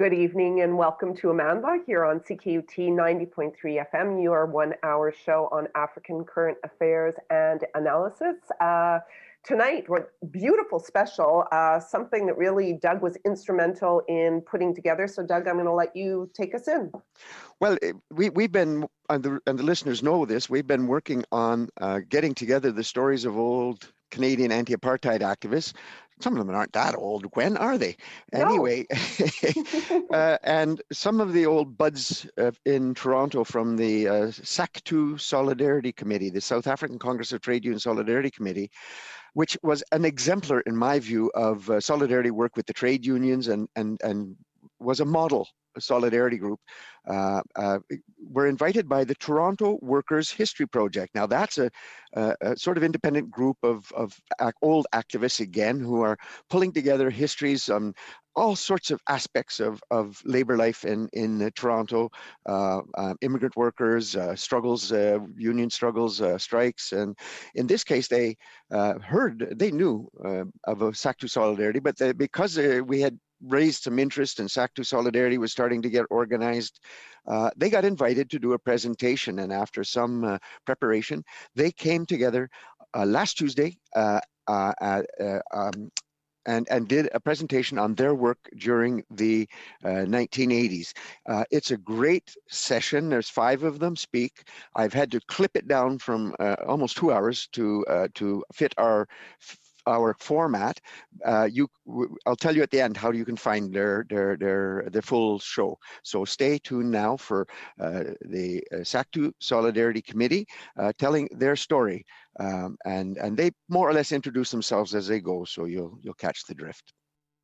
Good evening and welcome to Amanda here on CKUT 90.3 FM, your 1 hour show on African current affairs and analysis. Tonight, we're beautiful special, something that really Doug was instrumental in putting together. So Doug, I'm going to let you take us in. Well, we've been, and the listeners know this, we've been working on getting together the stories of old Canadian anti-apartheid activists. Some of them aren't that old. When are they? No. Anyway, and some of the old buds in Toronto from the SACTU Solidarity Committee, the South African Congress of Trade Union Solidarity Committee, which was an exemplar, in my view, of solidarity work with the trade unions and was a model solidarity group, were invited by the Toronto Workers' History Project. Now that's a sort of independent group of old activists, again, who are pulling together histories on all sorts of aspects of labor life in Toronto, immigrant workers, struggles, union struggles, strikes. And in this case, they knew of a SACTU Solidarity, but because we had raised some interest and SACTU Solidarity was starting to get organized, they got invited to do a presentation. And after some preparation, they came together last Tuesday and did a presentation on their work during the 1980s. It's a great session. There's 5 of them speak. I've had to clip it down from almost 2 hours to fit our format. I'll tell you at the end how you can find their full show. So stay tuned now for the SACTU Solidarity Committee telling their story, and they more or less introduce themselves as they go. So you'll catch the drift.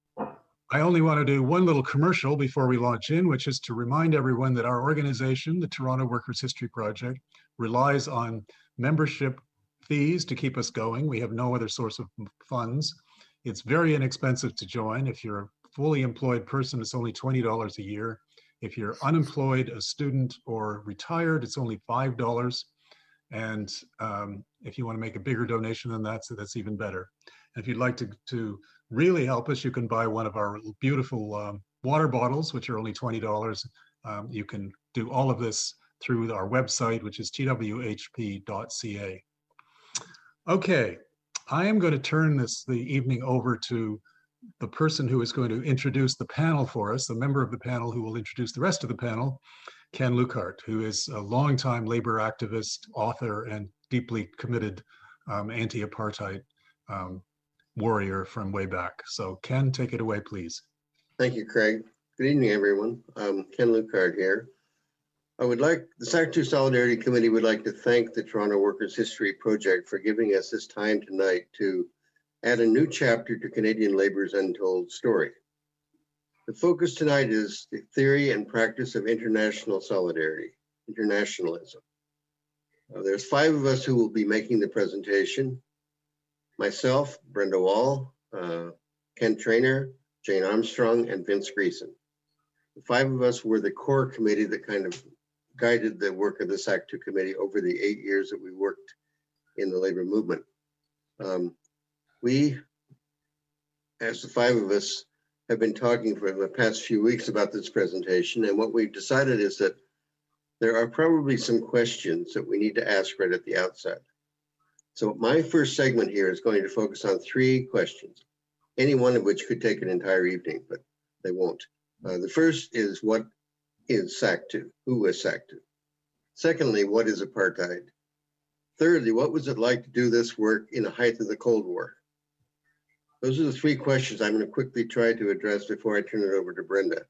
I only want to do one little commercial before we launch in, which is to remind everyone that our organization, the Toronto Workers' History Project, relies on membership fees to keep us going. We have no other source of funds. It's very inexpensive to join. If you're a fully employed person, it's only $20 a year. If you're unemployed, a student, or retired, it's only $5. And if you want to make a bigger donation than that, so that's even better. And if you'd like to really help us, you can buy one of our beautiful water bottles, which are only $20. You can do all of this through our website, which is twhp.ca. Okay, I am going to turn the evening over to the person who is going to introduce the panel for us, the member of the panel who will introduce the rest of the panel, Ken Lukart, who is a longtime labor activist, author, and deeply committed anti-apartheid warrior from way back. So Ken, take it away, please. Thank you, Craig. Good evening, everyone. Ken Lukart here. The SACTU Solidarity Committee would like to thank the Toronto Workers' History Project for giving us this time tonight to add a new chapter to Canadian labor's untold story. The focus tonight is the theory and practice of international solidarity, internationalism. There's 5 of us who will be making the presentation. Myself, Brenda Wall, Ken Traynor, Jane Armstrong, and Vince Greason. The 5 of us were the core committee that kind of guided the work of the SACTU committee over the 8 years that we worked in the labor movement. We, as the 5 of us, have been talking for the past few weeks about this presentation, and what we've decided is that there are probably some questions that we need to ask right at the outset. So my first segment here is going to focus on 3 questions, any one of which could take an entire evening, but they won't. The first is, what is SACTU? Who is SACTU? Secondly, what is apartheid? Thirdly, what was it like to do this work in the height of the Cold War? Those are the 3 questions I'm going to quickly try to address before I turn it over to Brenda.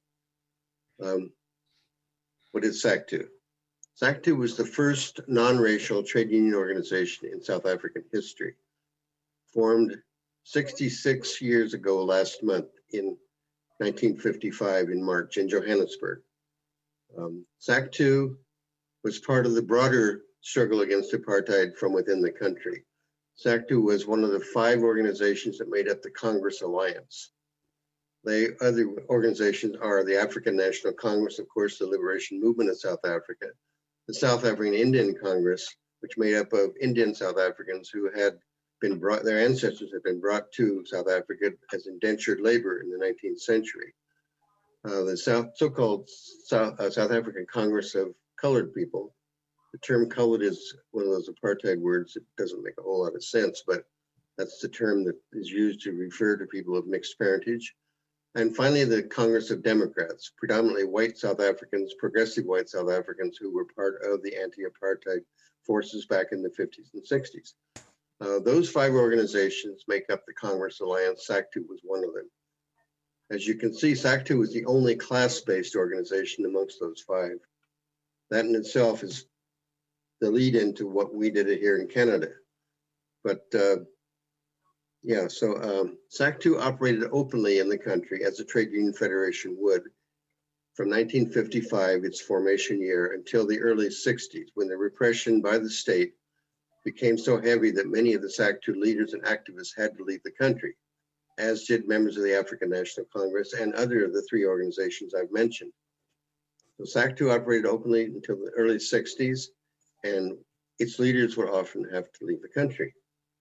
What is SACTU? SACTU was the first non-racial trade union organization in South African history, formed 66 years ago last month in 1955 in March in Johannesburg. SACTU was part of the broader struggle against apartheid from within the country. SACTU was one of the 5 organizations that made up the Congress Alliance. The other organizations are the African National Congress, of course, the Liberation Movement of South Africa, the South African Indian Congress, which made up of Indian South Africans who had been brought, their ancestors had been brought to South Africa as indentured labor in the 19th century. the so-called South African Congress of Colored People. The term colored is one of those apartheid words that doesn't make a whole lot of sense, but that's the term that is used to refer to people of mixed parentage. And finally, the Congress of Democrats, predominantly white South Africans, progressive white South Africans who were part of the anti-apartheid forces back in the 50s and 60s. Those 5 organizations make up the Congress Alliance. SACTU was one of them. As you can see, SACTU was the only class-based organization amongst those 5. That in itself is the lead into what we did here in Canada. But yeah, so SACTU operated openly in the country as a trade union federation would from 1955, its formation year, until the early 60s, when the repression by the state became so heavy that many of the SACTU leaders and activists had to leave the country, as did members of the African National Congress and other of the 3 organizations I've mentioned. So SACTU operated openly until the early 60s, and its leaders would often have to leave the country.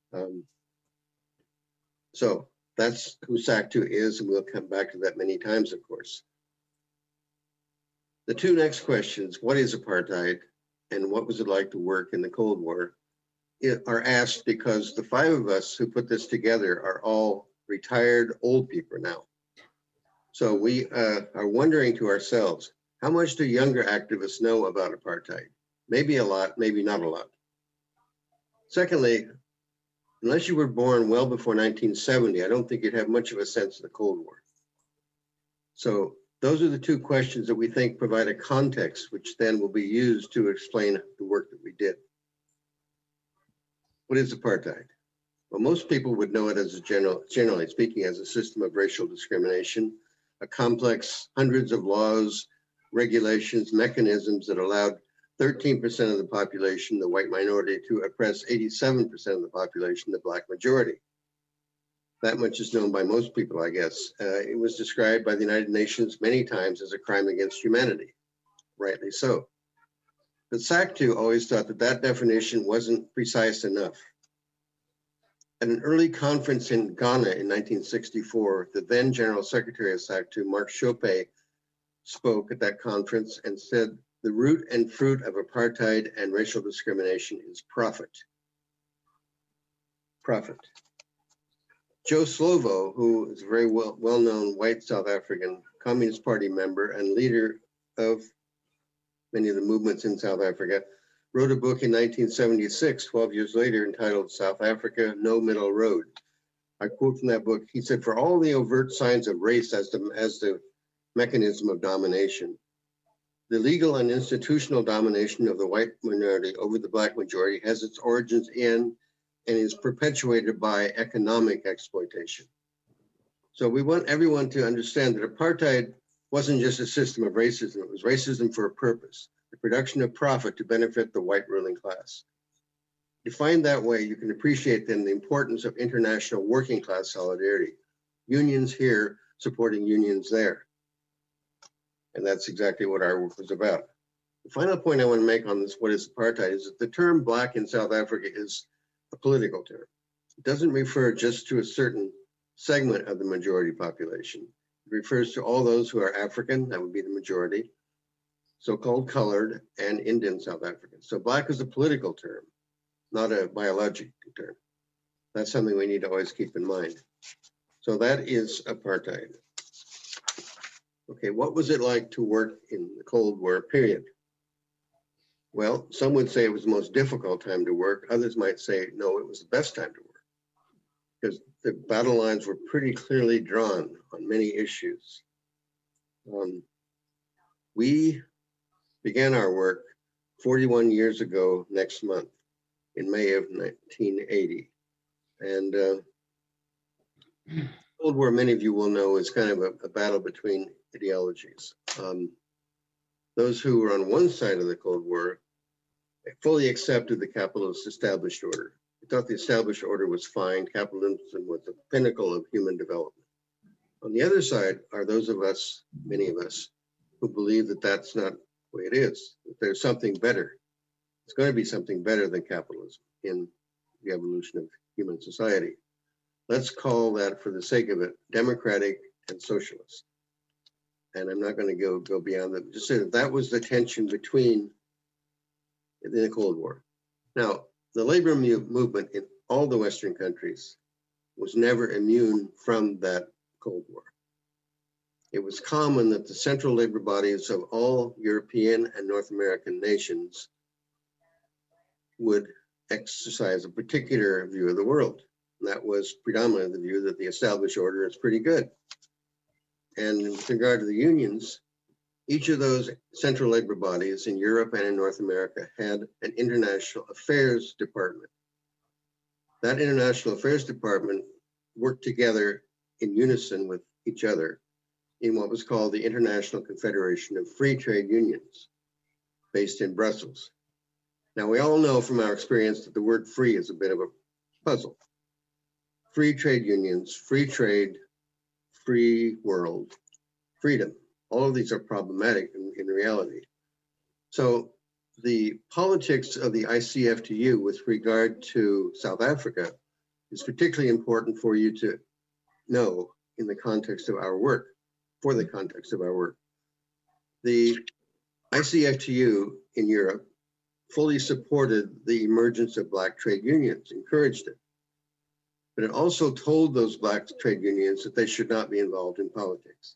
So that's who SACTU is, and we'll come back to that many times, of course. The 2 next questions, what is apartheid and what was it like to work in the Cold War, are asked because the 5 of us who put this together are all retired old people now. So we are wondering to ourselves, how much do younger activists know about apartheid? Maybe a lot, maybe not a lot. Secondly, unless you were born well before 1970, I don't think you'd have much of a sense of the Cold War. So those are the 2 questions that we think provide a context, which then will be used to explain the work that we did. What is apartheid? Well, most people would know it as generally speaking, as a system of racial discrimination, a complex, hundreds of laws, regulations, mechanisms that allowed 13% of the population, the white minority, to oppress 87% of the population, the black majority. That much is known by most people, I guess. It was described by the United Nations many times as a crime against humanity, rightly so. But SACTU always thought that that definition wasn't precise enough. At an early conference in Ghana in 1964, the then General Secretary of SACTU, Mark Chope, spoke at that conference and said, "The root and fruit of apartheid and racial discrimination is profit." Profit. Joe Slovo, who is a very well-known white South African Communist Party member and leader of many of the movements in South Africa, wrote a book in 1976, 12 years later, entitled South Africa, No Middle Road. I quote from that book, he said, "For all the overt signs of race as the mechanism of domination, the legal and institutional domination of the white minority over the black majority has its origins in and is perpetuated by economic exploitation." So we want everyone to understand that apartheid wasn't just a system of racism, it was racism for a purpose, the production of profit to benefit the white ruling class. Defined that way, you can appreciate then the importance of international working class solidarity. Unions here supporting unions there. And that's exactly what our work was about. The final point I want to make on this, what is apartheid, is that the term black in South Africa is a political term. It doesn't refer just to a certain segment of the majority population. It refers to all those who are African, that would be the majority, so-called colored, and Indian South Africans. So black is a political term, not a biological term. That's something we need to always keep in mind. So that is apartheid. Okay, what was it like to work in the Cold War period? Well, some would say it was the most difficult time to work. Others might say, no, it was the best time to work, because the battle lines were pretty clearly drawn on many issues. We began our work 41 years ago next month, in May of 1980. And Cold War, many of you will know, is kind of a battle between ideologies. Those who were on one side of the Cold War fully accepted the capitalist established order. They thought the established order was fine. Capitalism was the pinnacle of human development. On the other side are those of us, many of us, who believe that that's not the way it is, that there's something better. It's going to be something better than capitalism in the evolution of human society. Let's call that, for the sake of it, democratic and socialist. And I'm not going to go beyond that. Just say that was the tension between in the Cold War. Now, the labor movement in all the Western countries was never immune from that Cold War. It was common that the central labor bodies of all European and North American nations would exercise a particular view of the world. And that was predominantly the view that the established order is pretty good. And with regard to the unions, each of those central labor bodies in Europe and in North America had an international affairs department. That international affairs department worked together in unison with each other in what was called the International Confederation of Free Trade Unions, based in Brussels. Now, we all know from our experience that the word free is a bit of a puzzle. Free trade unions, free trade, free world, freedom. All of these are problematic in reality. So the politics of the ICFTU with regard to South Africa is particularly important for you to know in the context of our work, for the context of our work. The ICFTU in Europe fully supported the emergence of Black trade unions, encouraged it. But it also told those Black trade unions that they should not be involved in politics.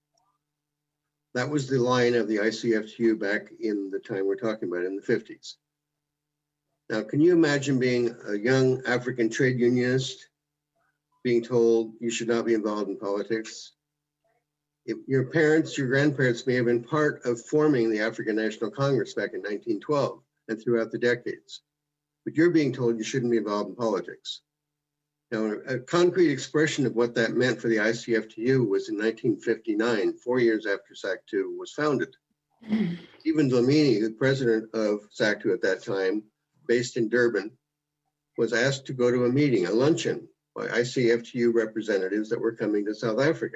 That was the line of the ICFTU back in the time we're talking about, in the 50s. Now, can you imagine being a young African trade unionist being told you should not be involved in politics? If your parents, your grandparents may have been part of forming the African National Congress back in 1912 and throughout the decades, but you're being told you shouldn't be involved in politics. Now, a concrete expression of what that meant for the ICFTU was in 1959, 4 years after SACTU was founded. Stephen Dlamini, the president of SACTU at that time, based in Durban, was asked to go to a meeting, a luncheon, by ICFTU representatives that were coming to South Africa.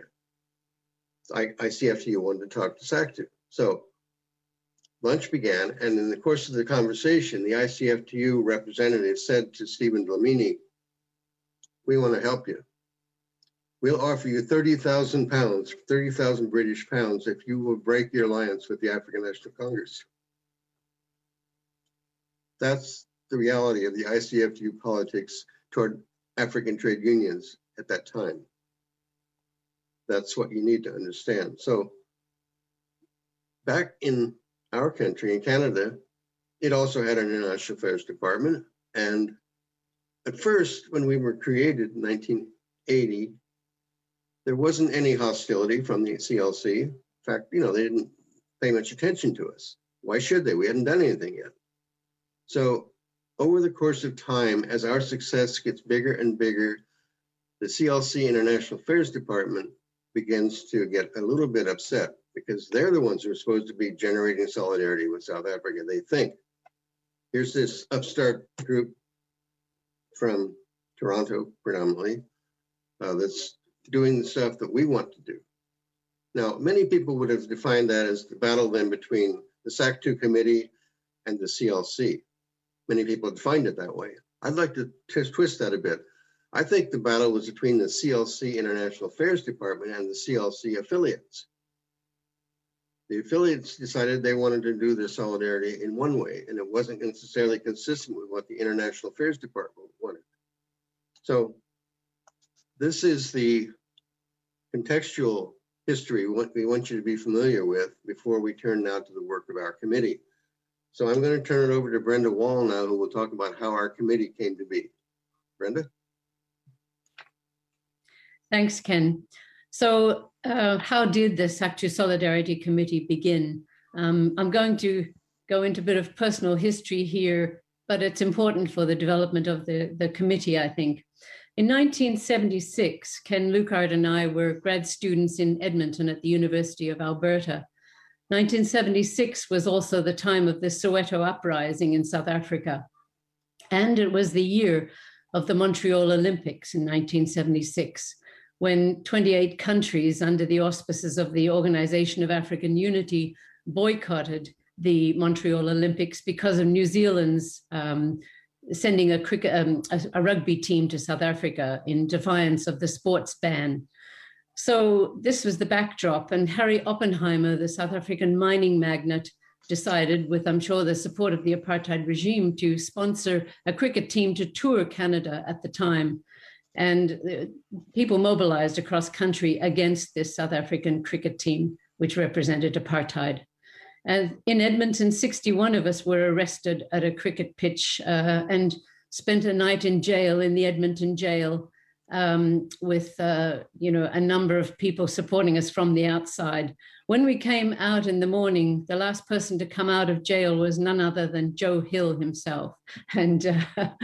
ICFTU wanted to talk to SACTU. So lunch began, and in the course of the conversation, the ICFTU representative said to Stephen Dlamini, "We want to help you. We'll offer you 30,000 pounds, 30,000 British pounds, if you will break your alliance with the African National Congress." That's the reality of the ICFTU politics toward African trade unions at that time. That's what you need to understand. So back in our country, in Canada, it also had an International Affairs Department. And at first, when we were created in 1980, there wasn't any hostility from the CLC. In fact, they didn't pay much attention to us. Why should they? We hadn't done anything yet. So over the course of time, as our success gets bigger and bigger, the CLC International Affairs Department begins to get a little bit upset because they're the ones who are supposed to be generating solidarity with South Africa. They think, here's this upstart group from Toronto predominantly that's doing the stuff that we want to do. Now, many people would have defined that as the battle then between the SACTU committee and the CLC. Many people defined it that way. I'd like to twist that a bit. I think the battle was between the CLC International Affairs Department and the CLC affiliates. The affiliates decided they wanted to do their solidarity in one way, and it wasn't necessarily consistent with what the International Affairs Department wanted. So this is the contextual history we want you to be familiar with before we turn now to the work of our committee. So I'm going to turn it over to Brenda Wall now, who will talk about how our committee came to be. Brenda? Thanks, Ken. So how did the SACTU Solidarity Committee begin? I'm going to go into a bit of personal history here, but it's important for the development of the committee, I think. In 1976, Ken Lukard and I were grad students in Edmonton at the University of Alberta. 1976 was also the time of the Soweto uprising in South Africa. And it was the year of the Montreal Olympics in 1976, when 28 countries under the auspices of the Organization of African Unity boycotted the Montreal Olympics because of New Zealand's sending a rugby team to South Africa in defiance of the sports ban. So this was the backdrop, and Harry Oppenheimer, the South African mining magnate, decided, with I'm sure the support of the apartheid regime, to sponsor a cricket team to tour Canada at the time. And people mobilized across country against this South African cricket team, which represented apartheid. And in Edmonton, 61 of us were arrested at a cricket pitch and spent a night in jail, in the Edmonton jail, with a number of people supporting us from the outside. When we came out in the morning, the last person to come out of jail was none other than Joe Hill himself. And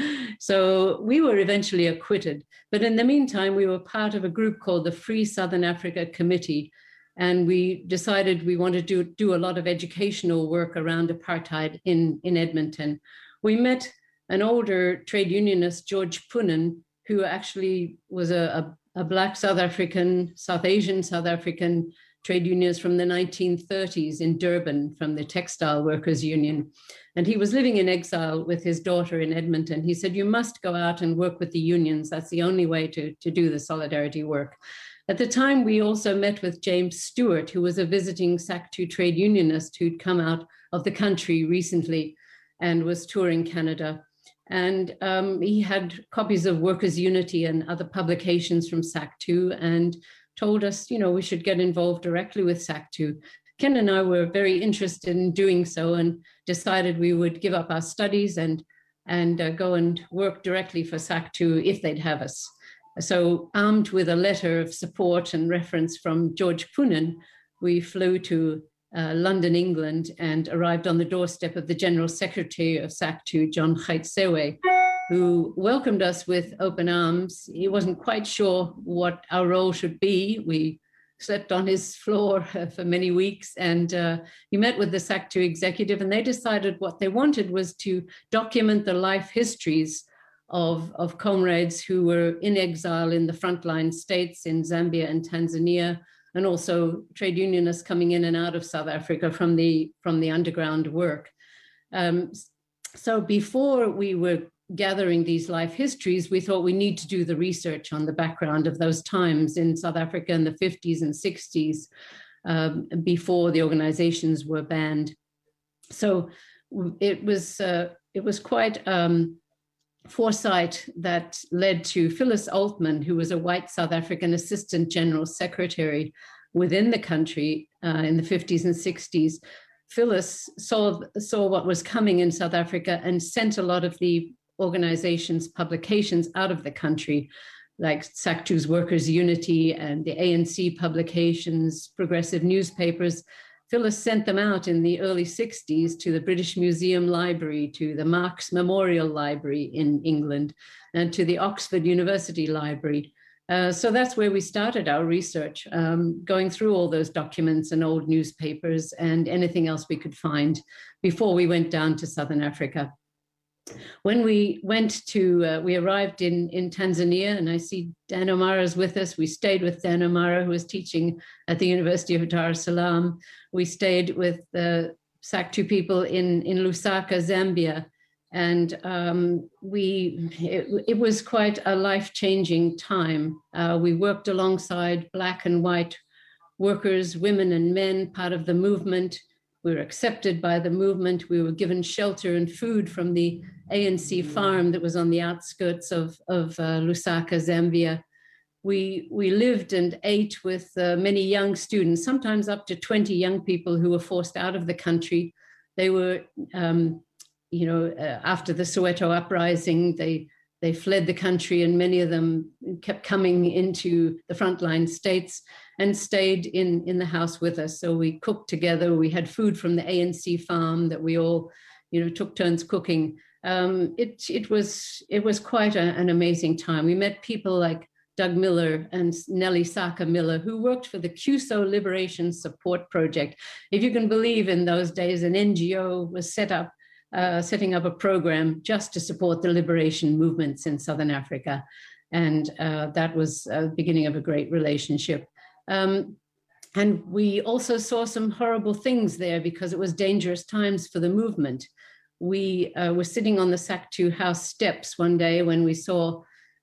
so we were eventually acquitted. But in the meantime, we were part of a group called the Free Southern Africa Committee. And we decided we wanted to do a lot of educational work around apartheid in Edmonton. We met an older trade unionist, George Poonen, who actually was a Black South Asian South African trade unionist from the 1930s in Durban, from the Textile Workers Union. And he was living in exile with his daughter in Edmonton. He said, you must go out and work with the unions. That's the only way to do the solidarity work. At the time, we also met with James Stewart, who was a visiting SACTU trade unionist who'd come out of the country recently and was touring Canada. And he had copies of Workers' Unity and other publications from SACTU and told us, we should get involved directly with SACTU. Ken and I were very interested in doing so and decided we would give up our studies and go and work directly for SACTU if they'd have us. So armed with a letter of support and reference from George Poonen, we flew to London, England, and arrived on the doorstep of the General Secretary of SACTU, John Gaitsewe, who welcomed us with open arms. He wasn't quite sure what our role should be. We slept on his floor for many weeks, and he met with the SACTU executive, and they decided what they wanted was to document the life histories of comrades who were in exile in the frontline states in Zambia and Tanzania, and also trade unionists coming in and out of South Africa from the underground work. So before we were gathering these life histories, we thought we need to do the research on the background of those times in South Africa in the 50s and 60s, before the organizations were banned. So it was quite foresight that led to Phyllis Altman, who was a white South African Assistant General Secretary within the country in the 50s and 60s. Phyllis saw what was coming in South Africa and sent a lot of the organization's publications out of the country, like SACTU's Workers' Unity and the ANC publications, progressive newspapers. Phyllis sent them out in the early 60s to the British Museum Library, to the Marx Memorial Library in England, and to the Oxford University Library. So that's where we started our research, going through all those documents and old newspapers and anything else we could find before we went down to Southern Africa. When we arrived in Tanzania, and I see Dan O'Mara's with us. We stayed with Dan O'Mara, who was teaching at the University of Dar es Salaam. We stayed with the SACTU people in Lusaka, Zambia. And it was quite a life-changing time. We worked alongside Black and white workers, women and men, part of the movement. We were accepted by the movement. We were given shelter and food from the ANC farm that was on the outskirts of Lusaka, Zambia. We lived and ate with many young students, sometimes up to 20 young people who were forced out of the country. They were, after the Soweto uprising, they fled the country, and many of them kept coming into the frontline states and stayed in the house with us. So we cooked together. We had food from the ANC farm that we all, took turns cooking. It was quite an amazing time. We met people like Doug Miller and Nellie Saka Miller, who worked for the CUSO Liberation Support Project. If you can believe, in those days, an NGO was setting up a program just to support the liberation movements in Southern Africa. And that was the beginning of a great relationship. And we also saw some horrible things there because it was dangerous times for the movement. We were sitting on the SACTU house steps one day when we saw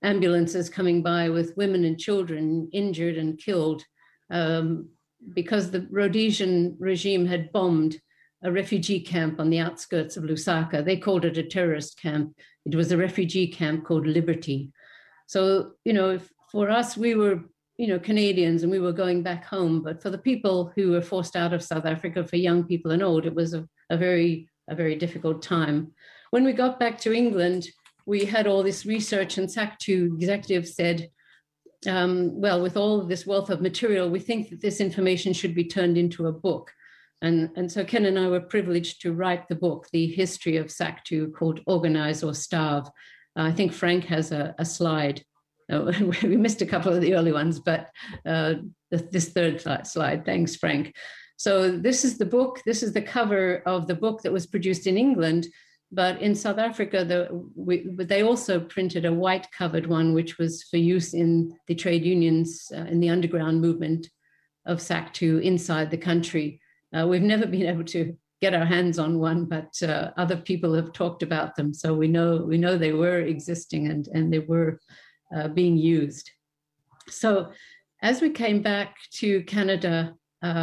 ambulances coming by with women and children injured and killed because the Rhodesian regime had bombed a refugee camp on the outskirts of Lusaka. They called it a terrorist camp. It was a refugee camp called Liberty. So, for us, we were, Canadians, and we were going back home. But for the people who were forced out of South Africa, for young people and old, it was a very difficult time. When we got back to England, we had all this research, and SACTU executives said, well, with all of this wealth of material, we think that this information should be turned into a book. And so Ken and I were privileged to write the book, The History of SACTU, called Organize or Starve. I think Frank has a slide. We missed a couple of the early ones, but this third slide, thanks, Frank. So this is the book. This is the cover of the book that was produced in England. But in South Africa, they also printed a white covered one, which was for use in the trade unions, in the underground movement of SACTU inside the country. We've never been able to get our hands on one, but other people have talked about them. So we know they were existing and they were being used. So as we came back to Canada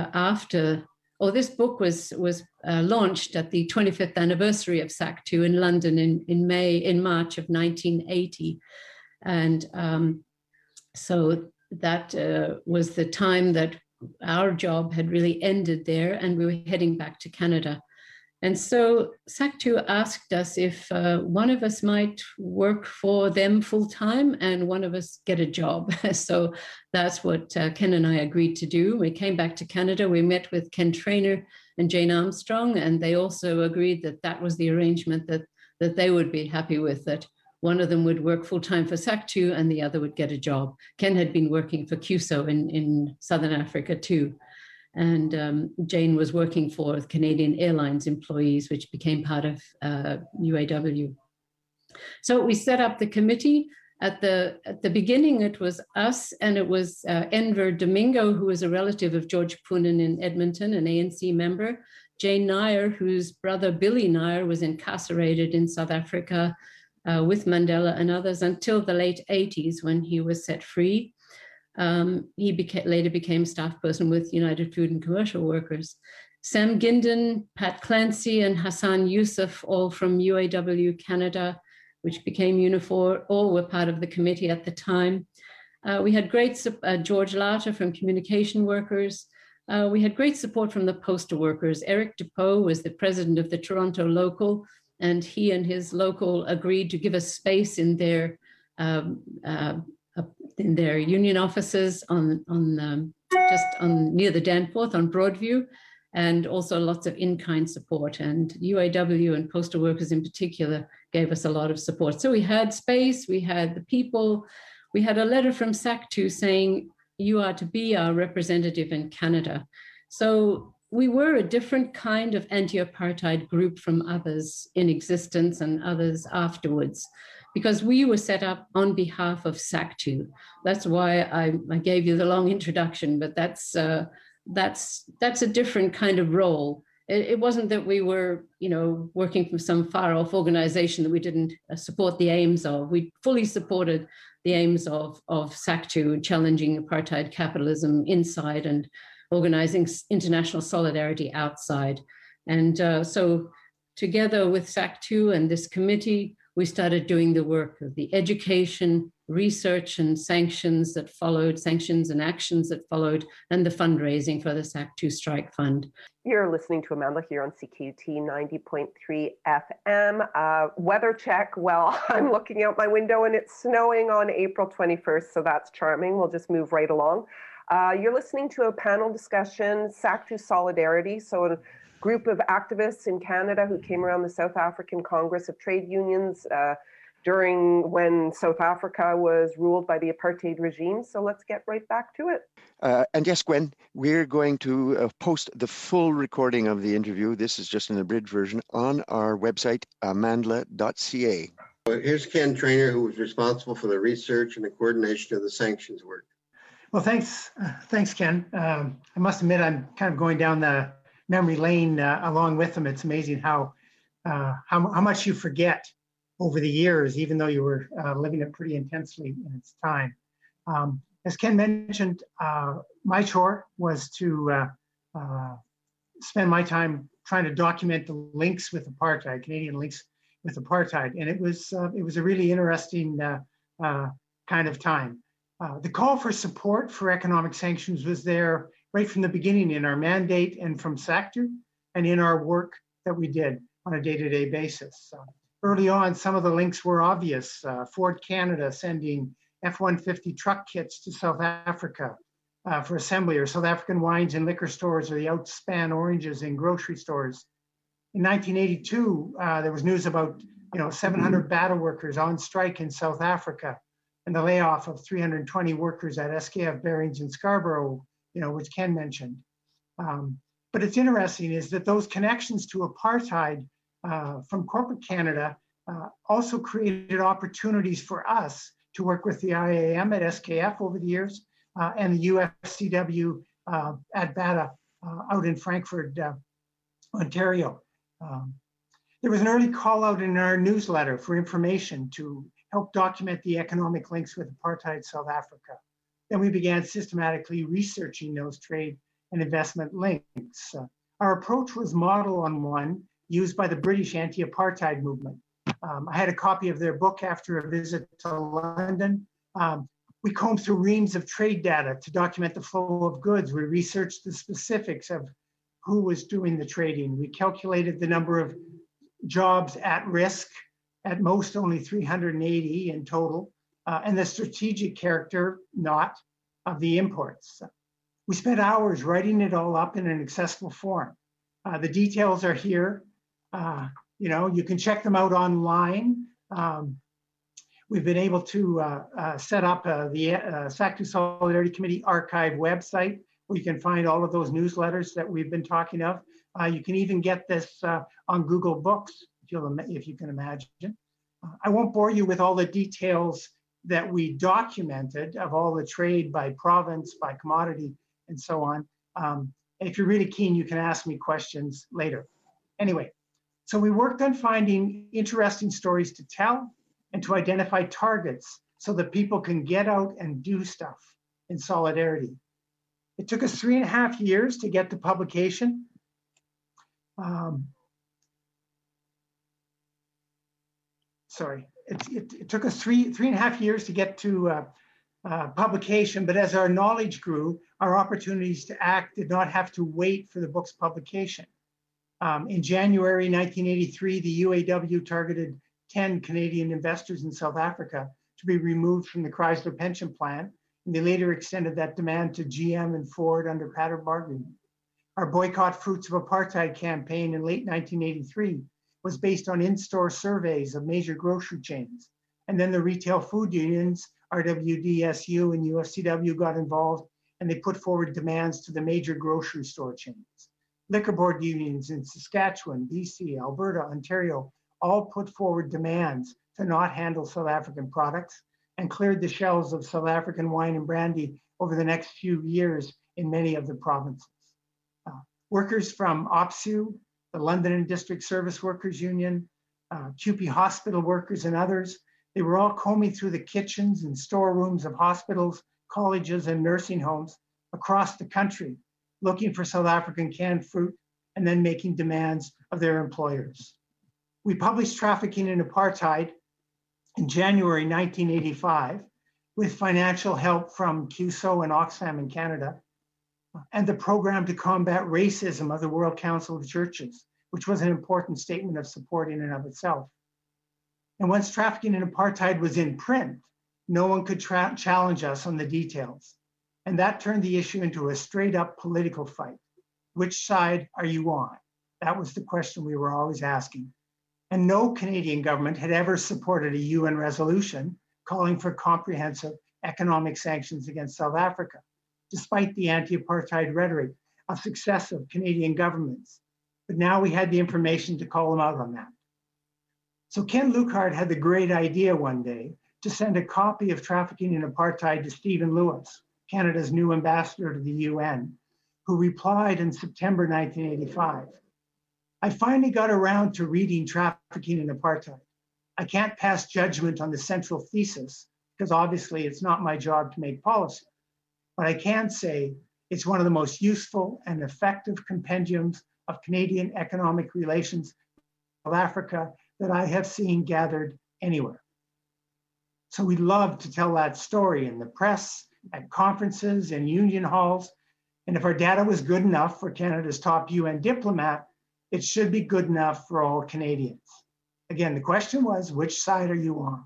this book was launched at the 25th anniversary of SACTU in London in March of 1980. And so that was the time that our job had really ended there and we were heading back to Canada. And so SACTU asked us if one of us might work for them full time and one of us get a job. So that's what Ken and I agreed to do. We came back to Canada. We met with Ken Traynor and Jane Armstrong, and they also agreed that that was the arrangement that they would be happy with, that one of them would work full time for SACTU and the other would get a job. Ken had been working for CUSO in Southern Africa too. And Jane was working for Canadian Airlines employees, which became part of UAW. So we set up the committee. At the beginning, it was us, and it was Enver Domingo, who was a relative of George Poonen in Edmonton, an ANC member, Jane Nair, whose brother Billy Nair was incarcerated in South Africa with Mandela and others until the late 80s when he was set free. He later became staff person with United Food and Commercial Workers. Sam Ginden, Pat Clancy, and Hassan Youssef, all from UAW Canada, which became Unifor, all were part of the committee at the time. We had great George Lauter from Communication Workers. We had great support from the postal workers. Eric Depot was the president of the Toronto local, and he and his local agreed to give us space in their union offices near the Danforth on Broadview, and also lots of in-kind support. And UAW and postal workers in particular gave us a lot of support. So we had space, we had the people, we had a letter from SACTU saying, you are to be our representative in Canada. So we were a different kind of anti-apartheid group from others in existence and others afterwards, because we were set up on behalf of SACTU. That's why I gave you the long introduction, but that's a different kind of role. It wasn't that we were, working from some far-off organization that we didn't support the aims of. We fully supported the aims of SACTU, challenging apartheid capitalism inside and organizing international solidarity outside. And so together with SACTU and this committee, we started doing the work of the education, research, and sanctions and actions that followed, and the fundraising for the SACTU Strike Fund. You're listening to Amanda here on CKUT 90.3 FM. Weather check. Well, I'm looking out my window and it's snowing on April 21st, so that's charming. We'll just move right along. You're listening to a panel discussion, SACTU Solidarity. So a group of activists in Canada who came around the South African Congress of Trade Unions during when South Africa was ruled by the apartheid regime. So let's get right back to it. And yes, Gwen, we're going to post the full recording of the interview. This is just an abridged version on our website, amandla.ca. Here's Ken Traynor, who was responsible for the research and the coordination of the sanctions work. Well, thanks, Ken. I must admit, I'm kind of going down the memory lane along with them. It's amazing how much you forget over the years, even though you were living it pretty intensely in its time. As Ken mentioned, my chore was to spend my time trying to document the links with apartheid, Canadian links with apartheid, and it was a really interesting kind of time. The call for support for economic sanctions was there right from the beginning in our mandate and from SACTU and in our work that we did on a day-to-day basis. Early on, some of the links were obvious. Ford Canada sending F-150 truck kits to South Africa for assembly, or South African wines in liquor stores, or the Outspan oranges in grocery stores. In 1982, there was news about 700 battle workers on strike in South Africa, and the layoff of 320 workers at SKF Bearings in Scarborough, which Ken mentioned. But it's interesting is that those connections to apartheid from corporate Canada also created opportunities for us to work with the IAM at SKF over the years and the UFCW at BATA out in Frankfurt, Ontario. There was an early call out in our newsletter for information to help document the economic links with apartheid South Africa. Then we began systematically researching those trade and investment links. Our approach was modeled on one used by the British anti-apartheid movement. I had a copy of their book after a visit to London. We combed through reams of trade data to document the flow of goods. We researched the specifics of who was doing the trading. We calculated the number of jobs at risk, at most only 380 in total, and the strategic character not of the imports. We spent hours writing it all up in an accessible form. The details are here. You can check them out online. We've been able to set up the SACTU Solidarity Committee archive website where you can find all of those newsletters that we've been talking of. You can even get this on Google Books, if you can imagine. I won't bore you with all the details that we documented of all the trade by province, by commodity, and so on. If you're really keen, you can ask me questions later. Anyway, so we worked on finding interesting stories to tell and to identify targets so that people can get out and do stuff in solidarity. It took us 3.5 years to get to publication. It took us three and a half years to get to publication, but as our knowledge grew, our opportunities to act did not have to wait for the book's publication. In January 1983, the UAW targeted 10 Canadian investors in South Africa to be removed from the Chrysler pension plan, and they later extended that demand to GM and Ford under pattern bargaining. Our Boycott Fruits of Apartheid campaign in late 1983 was based on in-store surveys of major grocery chains. And then the retail food unions, RWDSU and UFCW, got involved, and they put forward demands to the major grocery store chains. Liquor board unions in Saskatchewan, BC, Alberta, Ontario, all put forward demands to not handle South African products and cleared the shelves of South African wine and brandy over the next few years in many of the provinces. Workers from OPSU, the London and District Service Workers Union, CUPE hospital workers and others, they were all combing through the kitchens and storerooms of hospitals, colleges, and nursing homes across the country, looking for South African canned fruit and then making demands of their employers. We published Trafficking in Apartheid in January 1985 with financial help from CUSO and Oxfam in Canada, and the Program to Combat Racism of the World Council of Churches, which was an important statement of support in and of itself. And once Trafficking in Apartheid was in print, no one could challenge us on the details. And that turned the issue into a straight up political fight. Which side are you on? That was the question we were always asking. And no Canadian government had ever supported a UN resolution calling for comprehensive economic sanctions against South Africa, despite the anti-apartheid rhetoric of successive Canadian governments. But now we had the information to call them out on that. So Ken Lukard had the great idea one day to send a copy of Trafficking in Apartheid to Stephen Lewis, Canada's new ambassador to the UN, who replied in September 1985. I finally got around to reading Trafficking in Apartheid. I can't pass judgment on the central thesis because obviously it's not my job to make policy. But I can say it's one of the most useful and effective compendiums of Canadian economic relations with Africa that I have seen gathered anywhere. So we love to tell that story in the press, at conferences, in union halls. And if our data was good enough for Canada's top UN diplomat, it should be good enough for all Canadians. Again, the question was, which side are you on?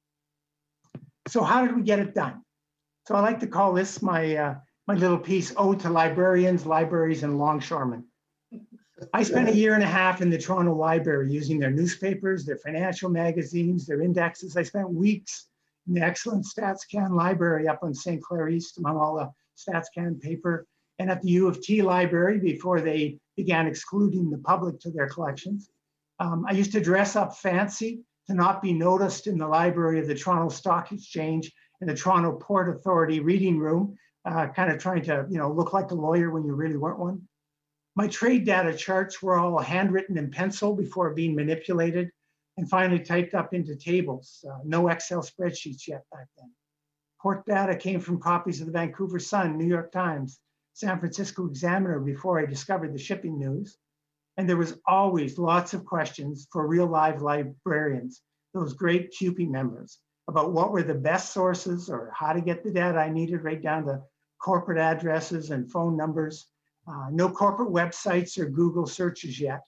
So how did we get it done? So I like to call this my little piece, Ode to Librarians, Libraries, and Longshoremen. I spent a year and a half in the Toronto Library using their newspapers, their financial magazines, their indexes. I spent weeks in the excellent StatsCan library up on St. Clair East among all the StatsCan paper, and at the U of T library before they began excluding the public to their collections. I used to dress up fancy to not be noticed in the library of the Toronto Stock Exchange and the Toronto Port Authority reading room, kind of trying to look like a lawyer when you really weren't one. My trade data charts were all handwritten in pencil before being manipulated and finally typed up into tables. No Excel spreadsheets yet back then. Port data came from copies of the Vancouver Sun, New York Times, San Francisco Examiner before I discovered the shipping news. And there was always lots of questions for real live librarians, those great CUPE members, about what were the best sources or how to get the data I needed, right down to corporate addresses and phone numbers. No corporate websites or Google searches yet.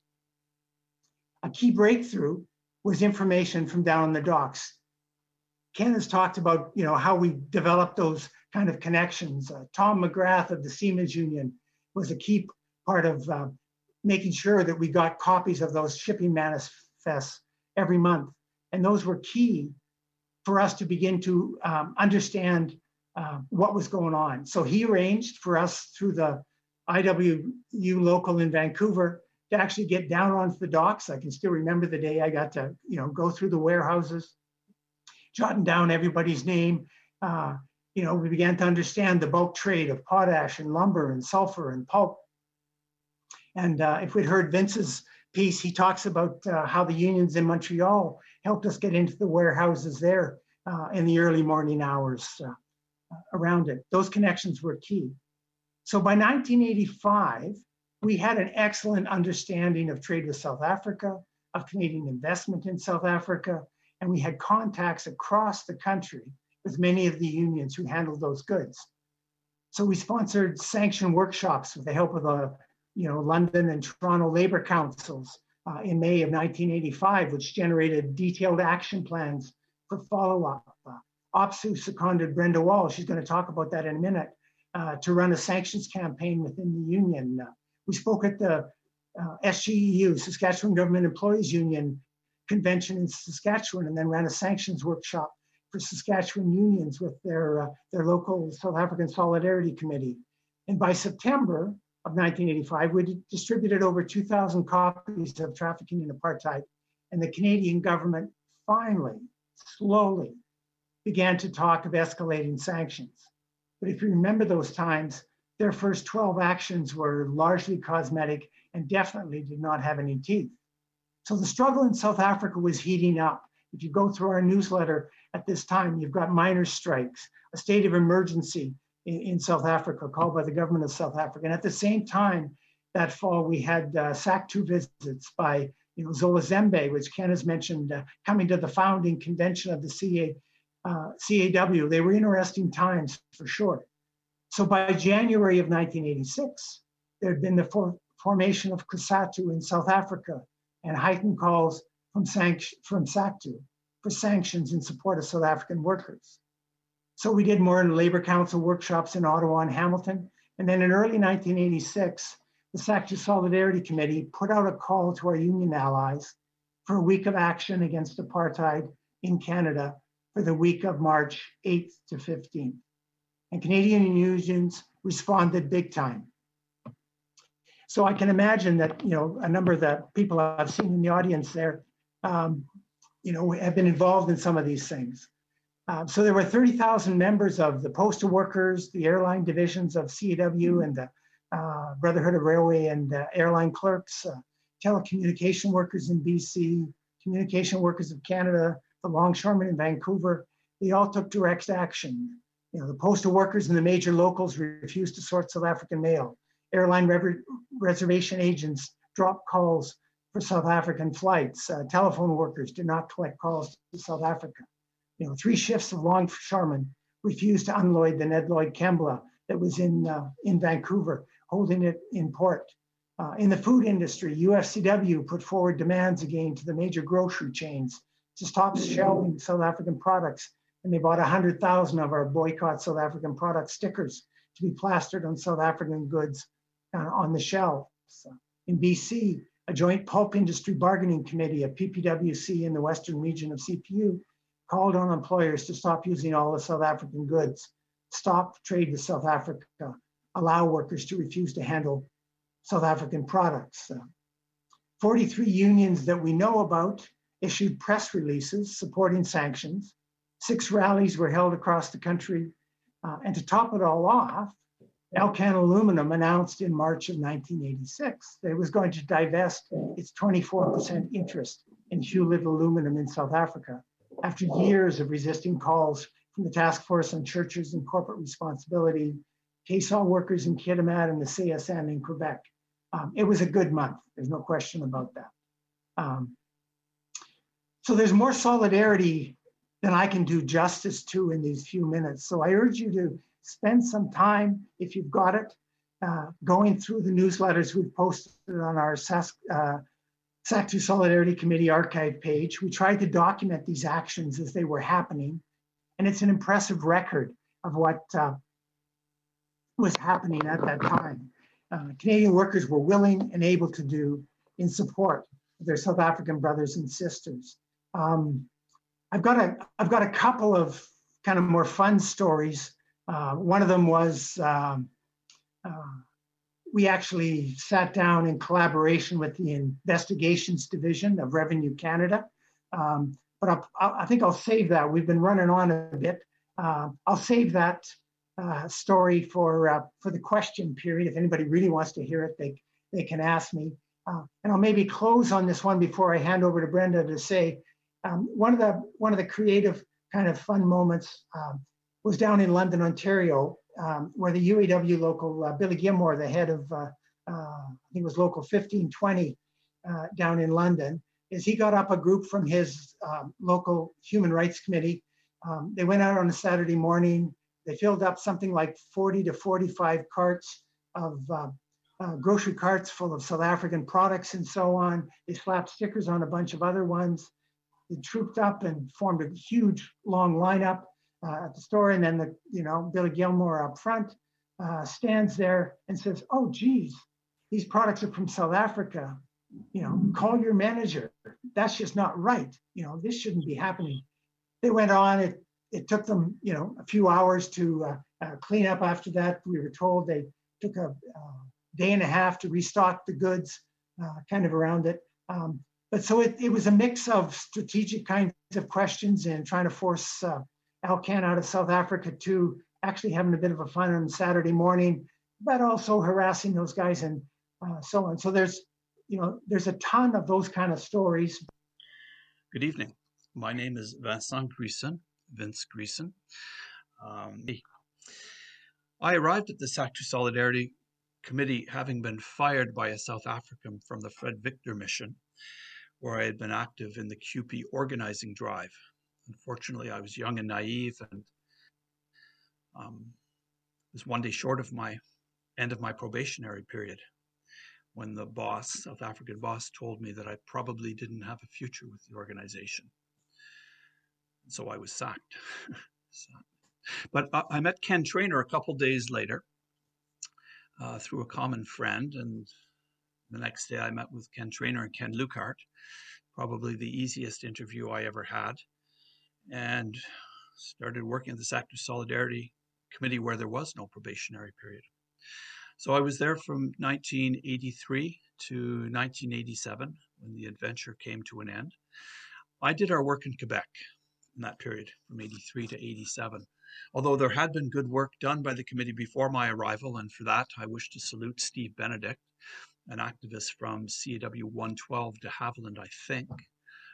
A key breakthrough was information from down on the docks. Ken has talked about how we developed those kind of connections. Tom McGrath of the Seamen's Union was a key part of making sure that we got copies of those shipping manifests every month. And those were key for us to begin to understand what was going on. So he arranged for us through the IWU local in Vancouver to actually get down onto the docks. I can still remember the day I got to go through the warehouses, jotting down everybody's name. We began to understand the bulk trade of potash and lumber and sulfur and pulp. And if we'd heard Vince's piece, he talks about how the unions in Montreal helped us get into the warehouses there in the early morning hours around it. Those connections were key. So by 1985, we had an excellent understanding of trade with South Africa, of Canadian investment in South Africa, and we had contacts across the country with many of the unions who handled those goods. So we sponsored sanction workshops with the help of the London and Toronto Labor Councils in May of 1985, which generated detailed action plans for follow-up. OPSU seconded Brenda Wall, she's going to talk about that in a minute, to run a sanctions campaign within the union. We spoke at the SGEU, Saskatchewan Government Employees Union convention in Saskatchewan, and then ran a sanctions workshop for Saskatchewan unions with their local South African Solidarity Committee. And by September of 1985, we distributed over 2,000 copies of Trafficking in Apartheid, and the Canadian government finally, slowly, began to talk of escalating sanctions. But if you remember those times, their first 12 actions were largely cosmetic and definitely did not have any teeth. So the struggle in South Africa was heating up. If you go through our newsletter at this time, you've got miners' strikes, a state of emergency in South Africa called by the government of South Africa. And at the same time, that fall, we had SACTU visits by Zola Zembe, which Ken has mentioned, coming to the founding convention of the CAW. They were interesting times for sure. So by January of 1986, there had been the formation of COSATU in South Africa and heightened calls from SACTU for sanctions in support of South African workers. So we did more in Labor Council workshops in Ottawa and Hamilton. And then in early 1986, the SACTU Solidarity Committee put out a call to our union allies for a week of action against apartheid in Canada for the week of March 8th to 15th. And Canadian unions responded big time. So I can imagine that, a number of the people I've seen in the audience there, have been involved in some of these things. So there were 30,000 members of the postal workers, the airline divisions of CAW and the Brotherhood of Railway and Airline Clerks, telecommunication workers in BC, Communication Workers of Canada, the Longshoremen in Vancouver, they all took direct action. You know, the postal workers and the major locals refused to sort South African mail. Airline reservation agents dropped calls for South African flights. Telephone workers did not collect calls to South Africa. You know, 3 shifts of longshoremen refused to unload the Ned Lloyd Kembla that was in Vancouver, holding it in port. In the food industry, UFCW put forward demands again to the major grocery chains to stop shelving South African products, and they bought 100,000 of our Boycott South African Product stickers to be plastered on South African goods on the shelves. In BC, a joint pulp industry bargaining committee of PPWC in the Western region of CPU called on employers to stop using all the South African goods, stop trade with South Africa, allow workers to refuse to handle South African products. 43 unions that we know about issued press releases supporting sanctions. 6 rallies were held across the country. And to top it all off, Alcan Aluminum announced in March of 1986 that it was going to divest its 24% interest in Hewlett Aluminum in South Africa after years of resisting calls from the Task Force on Churches and Corporate Responsibility, KSOL workers in Kitimat and the CSN in Quebec. It was a good month. There's no question about that. So there's more solidarity than I can do justice to in these few minutes. So I urge you to spend some time, if you've got it, going through the newsletters we've posted on our SACTU Solidarity Committee archive page. We tried to document these actions as they were happening, and it's an impressive record of what was happening at that time. Canadian workers were willing and able to do in support of their South African brothers and sisters. I've got a couple of kind of more fun stories. One of them was we actually sat down in collaboration with the Investigations Division of Revenue Canada. But I think I'll save that. We've been running on a bit. I'll save that story for the question period. If anybody really wants to hear it, they can ask me. And I'll maybe close on this one before I hand over to Brenda to say, one of the creative kind of fun moments was down in London, Ontario, where the UAW local, Billy Gilmore, the head of, I think it was local 1520 down in London, is he got up a group from his local human rights committee. They went out on a Saturday morning. They filled up something like 40 to 45 carts of grocery carts full of South African products and so on. They slapped stickers on a bunch of other ones. They trooped up and formed a huge long lineup at the store. And then Billy Gilmore up front stands there and says, "Oh, geez, these products are from South Africa. Call your manager. That's just not right. This shouldn't be happening." They went on. It took them, a few hours to clean up after that. We were told they took a day and a half to restock the goods kind of around it. But so it was a mix of strategic kinds of questions and trying to force Alcan out of South Africa to actually having a bit of a fun on Saturday morning, but also harassing those guys and so on. So there's a ton of those kind of stories. Good evening. My name is Vincent Greason, Vince Greason. I arrived at the SACTU Solidarity Committee having been fired by a South African from the Fred Victor mission, where I had been active in the CUPE organizing drive. Unfortunately, I was young and naive and was one day short of my end of my probationary period when the boss, South African boss, told me that I probably didn't have a future with the organization. So I was sacked. But I met Ken Trainor a couple days later through a common friend, and the next day I met with Ken Trainor and Ken Lukart, probably the easiest interview I ever had, and started working at the SACTU Solidarity Committee where there was no probationary period. So I was there from 1983 to 1987 when the adventure came to an end. I did our work in Quebec in that period from 83 to 87. Although there had been good work done by the committee before my arrival, and for that I wish to salute Steve Benedict, an activist from CAW 112 de Havilland, I think,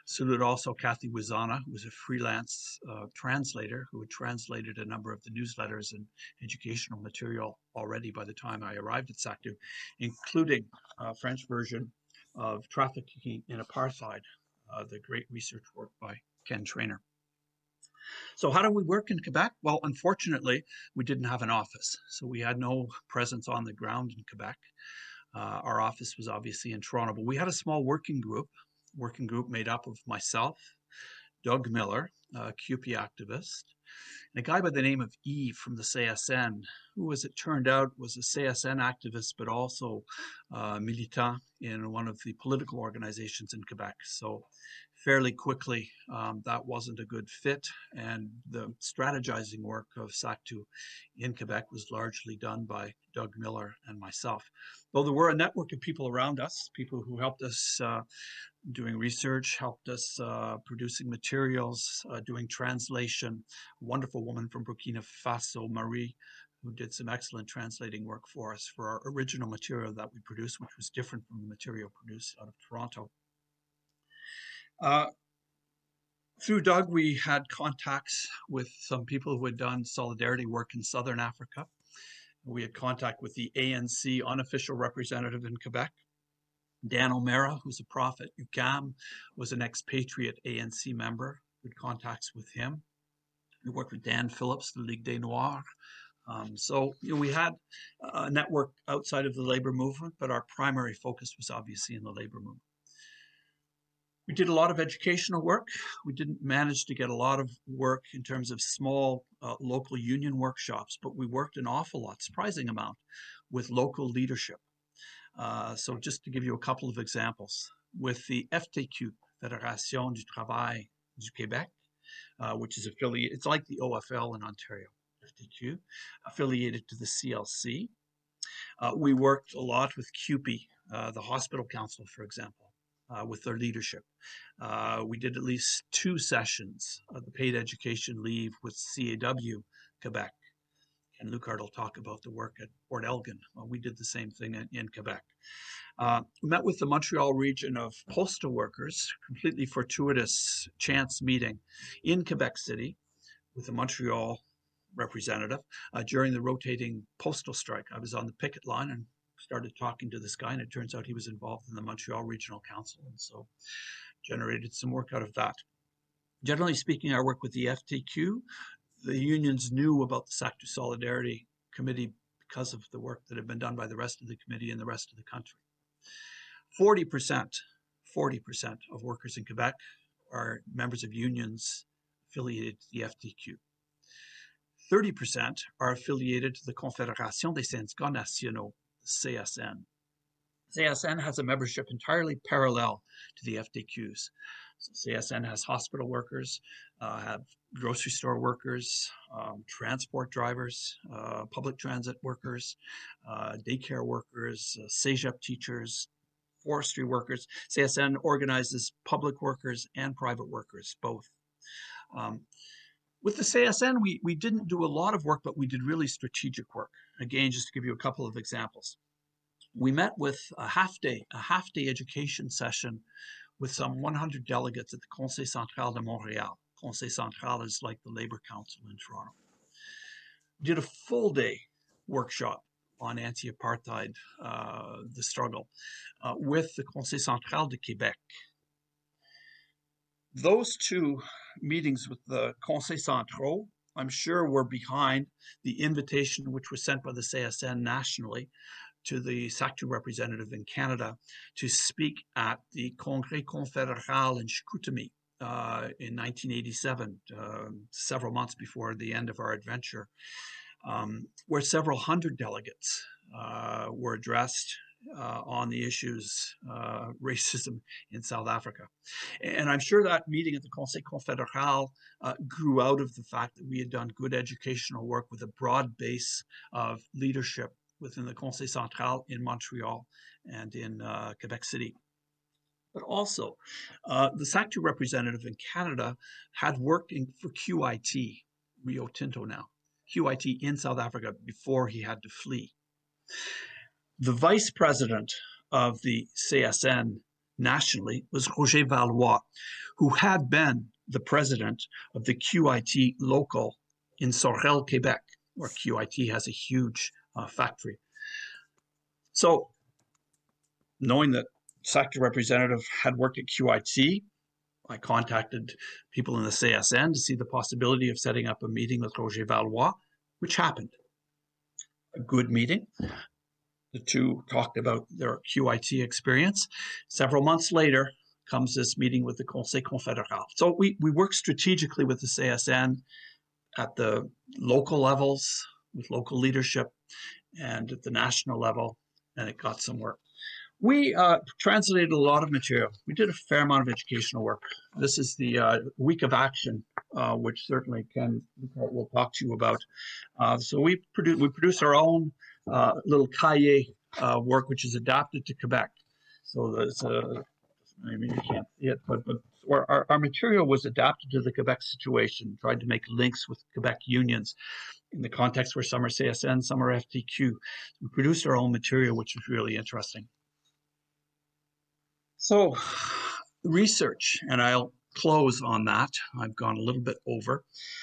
Salute also Kathy Wizana, who was a freelance translator who had translated a number of the newsletters and educational material already by the time I arrived at SACTU, including a French version of Trafficking in Apartheid, the great research work by Ken Trainer. So how do we work in Quebec? Well, unfortunately, we didn't have an office. So we had no presence on the ground in Quebec. Our office was obviously in Toronto, but we had a small working group made up of myself, Doug Miller, a CUPE activist, and a guy by the name of Yves from the CSN, who, as it turned out, was a CSN activist, but also militant in one of the political organizations in Quebec. So fairly quickly, that wasn't a good fit, and the strategizing work of SACTU in Quebec was largely done by Doug Miller and myself. Though there were a network of people around us, people who helped us doing research, helped us producing materials, doing translation. A wonderful woman from Burkina Faso, Marie, who did some excellent translating work for us for our original material that we produced, which was different from the material produced out of Toronto. Through Doug, we had contacts with some people who had done solidarity work in Southern Africa. We had contact with the ANC unofficial representative in Quebec. Dan O'Meara, who's a prof at UQAM, was an expatriate ANC member. We had contacts with him. We worked with Dan Phillips, the Ligue des Noirs. So we had a network outside of the labor movement, but our primary focus was obviously in the labor movement. We did a lot of educational work. We didn't manage to get a lot of work in terms of small local union workshops, but we worked an awful lot, surprising amount, with local leadership. So just to give you a couple of examples, with the FTQ, Fédération du Travail du Québec, which is affiliated, it's like the OFL in Ontario, FTQ, affiliated to the CLC. We worked a lot with CUPE, the Hospital Council, for example, with their leadership. We did at least 2 sessions of the paid education leave with CAW Quebec. And Lucard will talk about the work at Port Elgin. Well, we did the same thing in Quebec. We met with the Montreal region of postal workers, completely fortuitous chance meeting in Quebec City with the Montreal representative during the rotating postal strike. I was on the picket line and started talking to this guy, and it turns out he was involved in the Montreal Regional Council, and so generated some work out of that. Generally speaking, I work with the FTQ. The unions knew about the SACTU Solidarity Committee because of the work that had been done by the rest of the committee and the rest of the country. 40% of workers in Quebec are members of unions affiliated to the FTQ. 30% are affiliated to the Confédération des syndicats nationaux, CSN. CSN has a membership entirely parallel to the FTQs. So CSN has hospital workers, have grocery store workers, transport drivers, public transit workers, daycare workers, CEGEP teachers, forestry workers. CSN organizes public workers and private workers, both. With the CSN, we didn't do a lot of work, but we did really strategic work. Again, just to give you a couple of examples. We met with a half-day education session with some 100 delegates at the Conseil Central de Montréal. Conseil Central is like the Labor Council in Toronto. We did a full-day workshop on anti-apartheid, the struggle, with the Conseil Central de Québec. Those 2 meetings with the Conseil Central, I'm sure, were behind the invitation which was sent by the CSN nationally to the SACTU representative in Canada to speak at the Congrès Confédéral in Chicoutimi in 1987, several months before the end of our adventure, where several hundred delegates were addressed on the issues racism in South Africa. And I'm sure that meeting at the Conseil Confédéral grew out of the fact that we had done good educational work with a broad base of leadership within the Conseil Central in Montreal and in Quebec City. But also, the SACTU representative in Canada had worked for QIT, Rio Tinto now, QIT in South Africa before he had to flee. The vice president of the CSN nationally was Roger Valois, who had been the president of the QIT local in Sorel, Quebec, where QIT has a huge factory. So knowing that sector representative had worked at QIT, I contacted people in the CSN to see the possibility of setting up a meeting with Roger Valois, which happened. A good meeting. The two talked about their QIT experience. Several months later comes this meeting with the Conseil Confédéral. So we work strategically with the CSN at the local levels, with local leadership, and at the national level, and it got some work. We translated a lot of material. We did a fair amount of educational work. This is the Week of Action, which certainly Ken will talk to you about. So we produce our own little cahier work, which is adapted to Quebec. So there's I mean, you can't see it, but our material was adapted to the Quebec situation, tried to make links with Quebec unions in the context where some are CSN, some are FTQ. We produced our own material, which was really interesting. So research, and I'll close on that. I've gone a little bit over.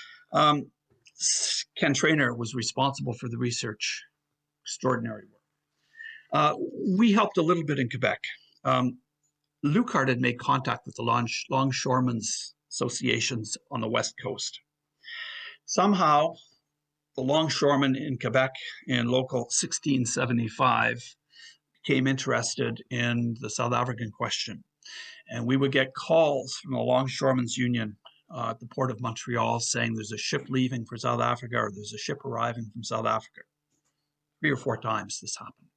Ken Trainer was responsible for the research, extraordinary work. We helped a little bit in Quebec. Lucard had made contact with the longshoremen's associations on the West Coast. Somehow, the longshoremen in Quebec in local 1675 became interested in the South African question. And we would get calls from the Longshoremen's Union at the Port of Montreal saying there's a ship leaving for South Africa or there's a ship arriving from South Africa. 3 or 4 times this happened.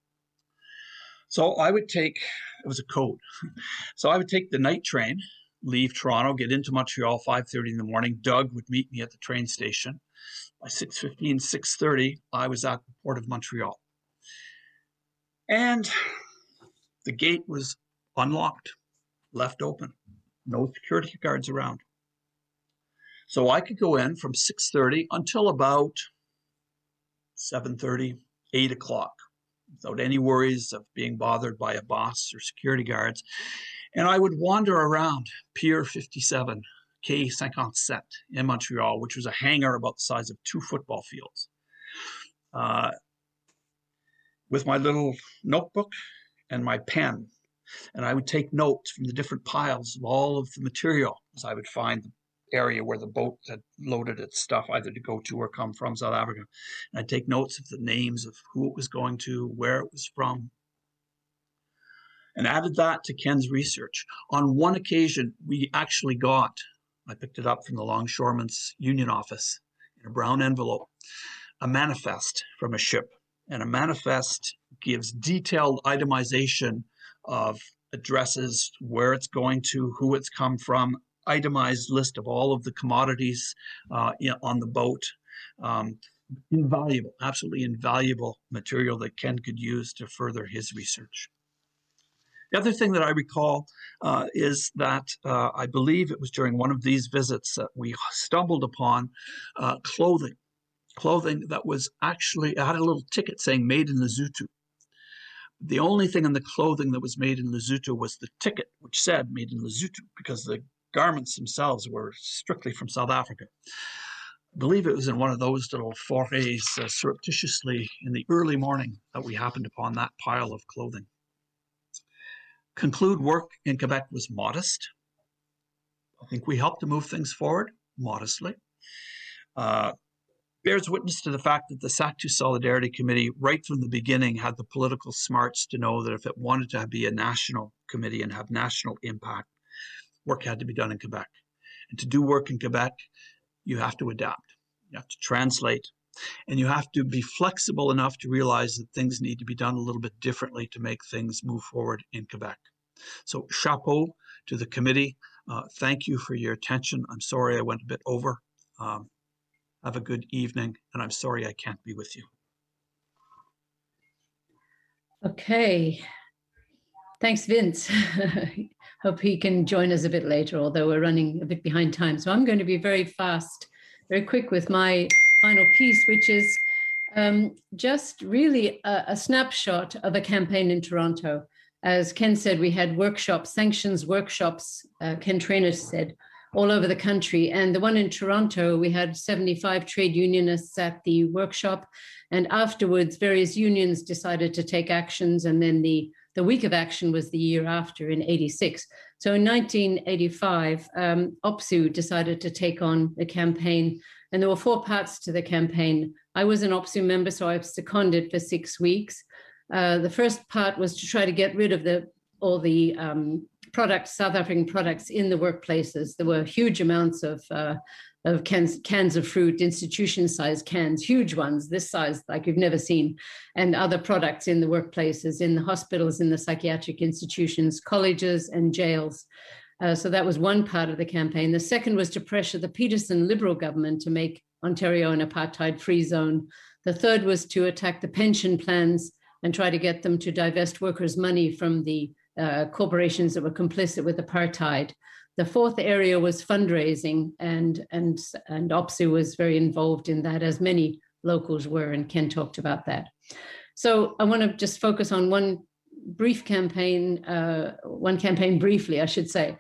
So I would take, it was a code. So I would take the night train, leave Toronto, get into Montreal 5:30 in the morning. Doug would meet me at the train station. By 6:15, 6:30, I was at the Port of Montreal. And the gate was unlocked, left open, no security guards around. So I could go in from 6:30 until about 7:30, 8 o'clock, without any worries of being bothered by a boss or security guards. And I would wander around Pier 57, Quai 57 in Montreal, which was a hangar about the size of 2 football fields, with my little notebook and my pen. And I would take notes from the different piles of all of the material as I would find the area where the boat had loaded its stuff, either to go to or come from South Africa. And I'd take notes of the names of who it was going to, where it was from, and added that to Ken's research. On one occasion, we actually got, I picked it up from the Longshoremen's Union office in a brown envelope, a manifest from a ship. And a manifest gives detailed itemization of addresses, where it's going to, who it's come from, itemized list of all of the commodities on the boat. Invaluable, absolutely invaluable material that Ken could use to further his research. The other thing that I recall is that I believe it was during one of these visits that we stumbled upon clothing that was actually, it had a little ticket saying made in Lesotho. The only thing in the clothing that was made in Lesotho was the ticket, which said made in Lesotho, because the garments themselves were strictly from South Africa. I believe it was in one of those little forays surreptitiously in the early morning that we happened upon that pile of clothing. Conclude work in Quebec was modest. I think we helped to move things forward modestly. Bears witness to the fact that the SACTU Solidarity Committee, right from the beginning, had the political smarts to know that if it wanted to be a national committee and have national impact, work had to be done in Quebec. And to do work in Quebec, you have to adapt, you have to translate, and you have to be flexible enough to realize that things need to be done a little bit differently to make things move forward in Quebec. So chapeau to the committee. Thank you for your attention. I'm sorry I went a bit over. Have a good evening, and I'm sorry I can't be with you. Okay. Thanks, Vince. Hope he can join us a bit later, although we're running a bit behind time. So I'm going to be very fast, very quick with my final piece, which is just really a snapshot of a campaign in Toronto. as Ken said, we had workshops, sanctions workshops, Ken Trainer said, all over the country. And the one in Toronto, we had 75 trade unionists at the workshop. And afterwards, various unions decided to take actions. And then the week of action was the year after in 86. So in 1985, OPSEU decided to take on a campaign. And there were 4 parts to the campaign. I was an OPSEU member, so I was seconded for 6 weeks. The first part was to try to get rid of all the products, South African products in the workplaces. There were huge amounts of cans of fruit, institution-sized cans, huge ones, this size, like you've never seen, and other products in the workplaces, in the hospitals, in the psychiatric institutions, colleges, and jails. So that was one part of the campaign. The second was to pressure the Peterson Liberal government to make Ontario an apartheid-free zone. The third was to attack the pension plans and try to get them to divest workers' money from the corporations that were complicit with apartheid. The fourth area was fundraising, and OPSEU was very involved in that, as many locals were, and Ken talked about that. So I want to just focus on one campaign briefly, I should say.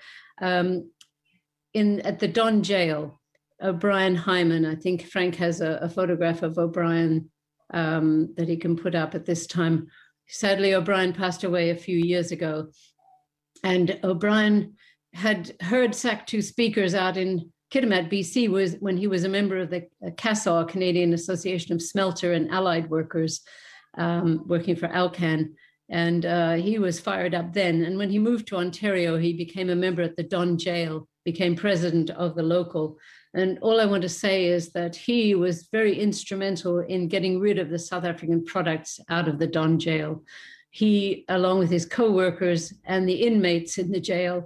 At the Don Jail, O'Brien Hyman, I think Frank has a photograph of O'Brien that he can put up at this time. Sadly, O'Brien passed away a few years ago. And O'Brien had heard SACTU speakers out in Kitimat, BC, when he was a member of the CASAW, Canadian Association of Smelter and Allied Workers, working for Alcan. And he was fired up then. And when he moved to Ontario, he became a member at the Don Jail, became president of the local. And all I want to say is that he was very instrumental in getting rid of the South African products out of the Don Jail. He, along with his co-workers and the inmates in the jail,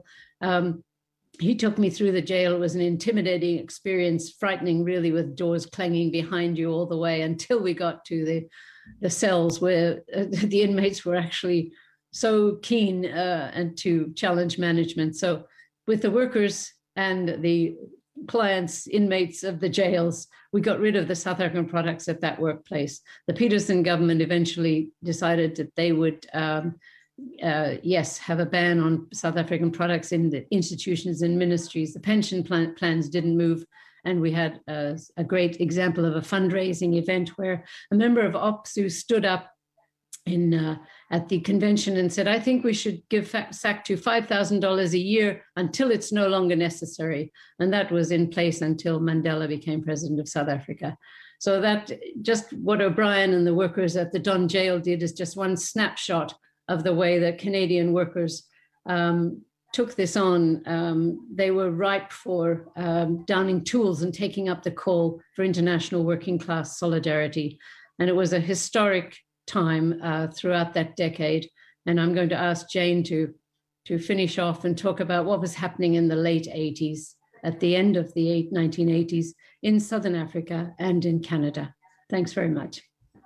he took me through the jail. It was an intimidating experience, frightening really, with doors clanging behind you all the way until we got to the cells where the inmates were actually so keen and to challenge management. So with the workers and the clients, inmates of the jails, we got rid of the South African products at that workplace. The Peterson government eventually decided that they would, yes, have a ban on South African products in the institutions and ministries. The pension plans didn't move. And we had a great example of a fundraising event where a member of OPSEU stood up at the convention and said, I think we should give SACTU $5,000 a year until it's no longer necessary. And that was in place until Mandela became president of South Africa. So that just what O'Brien and the workers at the Don Jail did is just one snapshot of the way that Canadian workers took this on. They were ripe for downing tools and taking up the call for international working class solidarity. And it was a historic time throughout that decade. And I'm going to ask Jane to finish off and talk about what was happening in the late 80s, at the end of the 1980s in Southern Africa and in Canada. Thanks very much.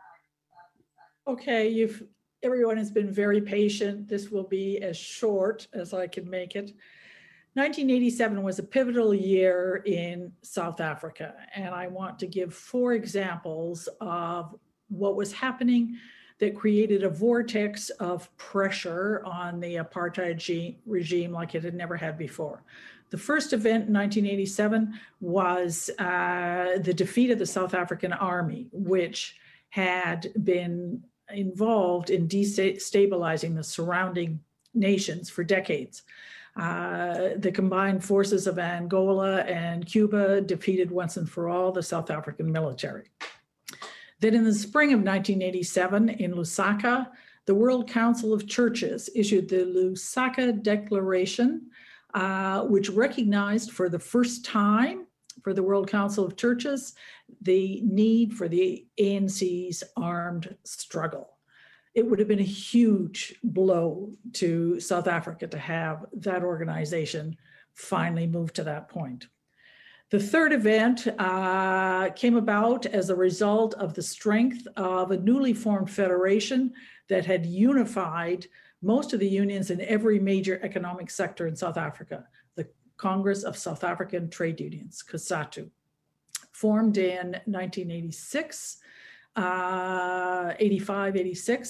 Okay, everyone has been very patient. This will be as short as I can make it. 1987 was a pivotal year in South Africa, and I want to give 4 examples of what was happening that created a vortex of pressure on the apartheid regime like it had never had before. The first event in 1987 was the defeat of the South African Army, which had been involved in destabilizing the surrounding nations for decades. The combined forces of Angola and Cuba defeated once and for all the South African military. Then in the spring of 1987 in Lusaka, the World Council of Churches issued the Lusaka Declaration, which recognized for the first time for the World Council of Churches the need for the ANC's armed struggle. It would have been a huge blow to South Africa to have that organization finally move to that point. The third event came about as a result of the strength of a newly formed federation that had unified most of the unions in every major economic sector in South Africa, the Congress of South African Trade Unions, COSATU, formed in 1986, 85, 86.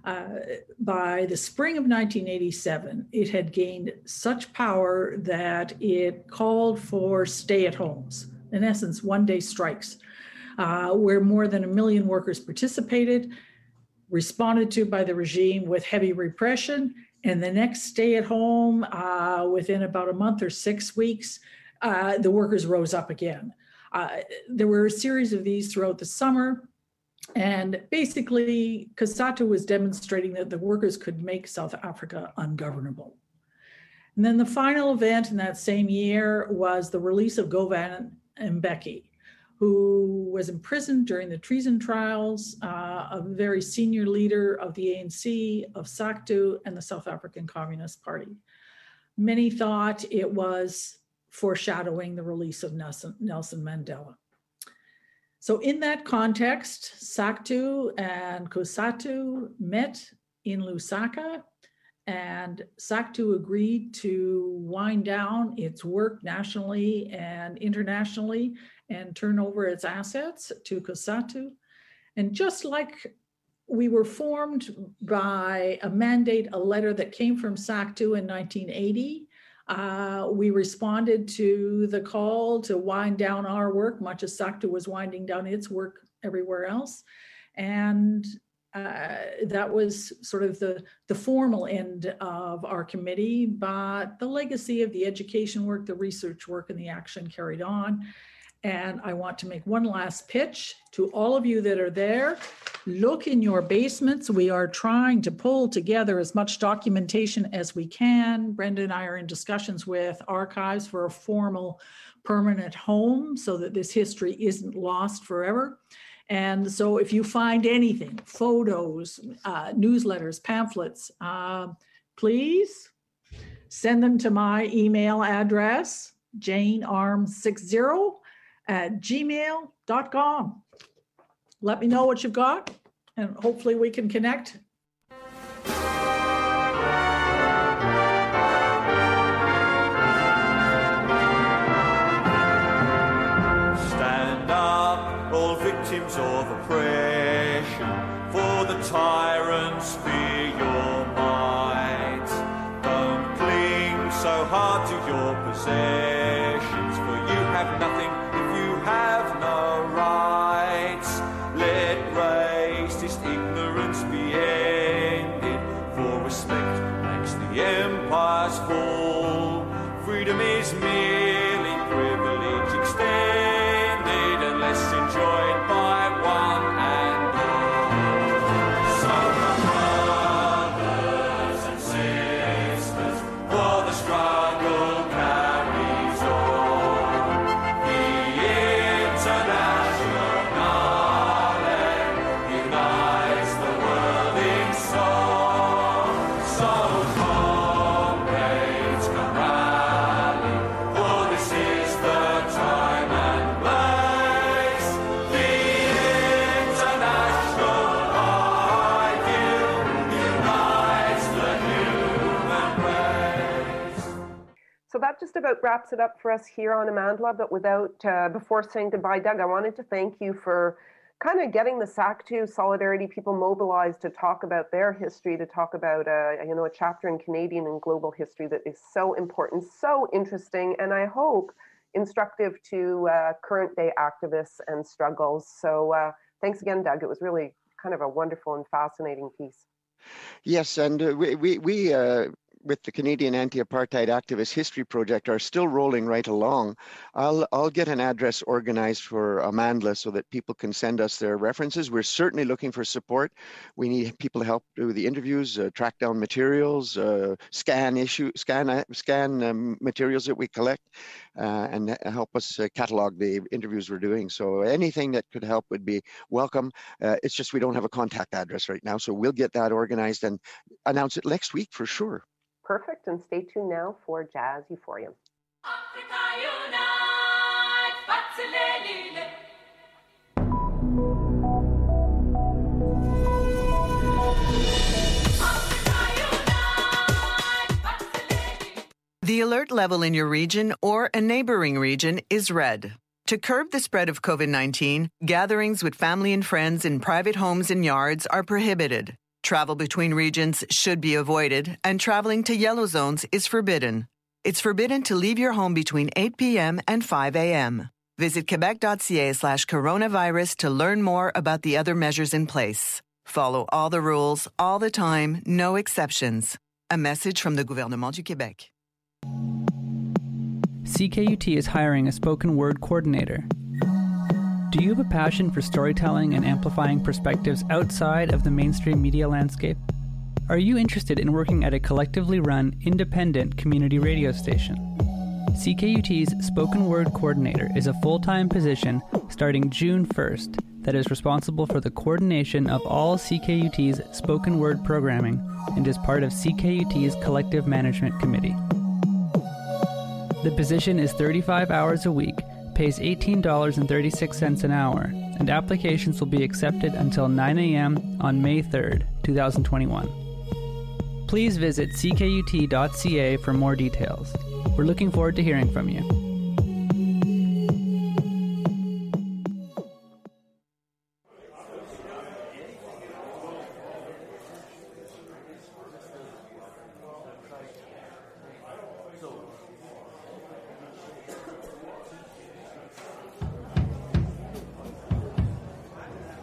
By the spring of 1987, it had gained such power that it called for stay-at-homes, in essence, one-day strikes, where more than 1 million workers participated, responded to by the regime with heavy repression, and the next stay-at-home, within about a month or 6 weeks, the workers rose up again. There were a series of these throughout the summer. And basically, COSATU was demonstrating that the workers could make South Africa ungovernable. And then the final event in that same year was the release of Govan Mbeki, who was imprisoned during the treason trials, a very senior leader of the ANC, of SACTU, and the South African Communist Party. Many thought it was foreshadowing the release of Nelson Mandela. So in that context, SACTU and COSATU met in Lusaka, and SACTU agreed to wind down its work nationally and internationally and turn over its assets to COSATU. And just like we were formed by a mandate, a letter that came from SACTU in 1980, we responded to the call to wind down our work, much as SACTU was winding down its work everywhere else. And that was sort of the formal end of our committee, but the legacy of the education work, the research work, and the action carried on. And I want to make one last pitch to all of you that are there. Look in your basements. We are trying to pull together as much documentation as we can. Brenda and I are in discussions with archives for a formal permanent home so that this history isn't lost forever. And so if you find anything, photos, newsletters, pamphlets, please send them to my email address, janearm60@gmail.com. Let me know what you've got, and hopefully we can connect. Stand up, all victims of oppression, for the tyrants fear your might. Don't cling so hard to your possessions, for you have nothing if you have no rights. Let racist ignorance be ended, for respect makes the empires fall. Freedom is merely privilege extended, unless enjoyed by one and all. So brothers and sisters, for the struggle carries on. The Internationale unites the world in song. So comrades, come rally, for this is the time and place. The international ideal unites the human race. So that just about wraps it up for us here on Amandla. But before saying goodbye, Doug, I wanted to thank you for kind of getting the SACTU Solidarity people mobilized to talk about their history, to talk about a chapter in Canadian and global history that is so important, so interesting, and I hope instructive to current day activists and struggles. So thanks again, Doug. It was really kind of a wonderful and fascinating piece. Yes, and we with the Canadian Anti-Apartheid Activist History Project are still rolling right along. I'll get an address organized for Amandla so that people can send us their references. We're certainly looking for support. We need people to help do the interviews, track down materials, scan materials that we collect, and help us catalog the interviews we're doing. So anything that could help would be welcome. It's just we don't have a contact address right now, so we'll get that organized and announce it next week for sure. Perfect, and stay tuned now for Jazz Euphoria. Africa unite, Batsilelile. The alert level in your region or a neighboring region is red. To curb the spread of COVID-19, gatherings with family and friends in private homes and yards are prohibited. Travel between regions should be avoided, and traveling to yellow zones is forbidden. It's forbidden to leave your home between 8 p.m. and 5 a.m. Visit quebec.ca/coronavirus to learn more about the other measures in place. Follow all the rules, all the time, no exceptions. A message from the Gouvernement du Québec. CKUT is hiring a spoken word coordinator. Do you have a passion for storytelling and amplifying perspectives outside of the mainstream media landscape? Are you interested in working at a collectively run, independent community radio station? CKUT's Spoken Word Coordinator is a full-time position starting June 1st that is responsible for the coordination of all CKUT's spoken word programming and is part of CKUT's Collective Management Committee. The position is 35 hours a week, pays $18.36 an hour, and applications will be accepted until 9 a.m. on May 3rd, 2021. Please visit ckut.ca for more details. We're looking forward to hearing from you.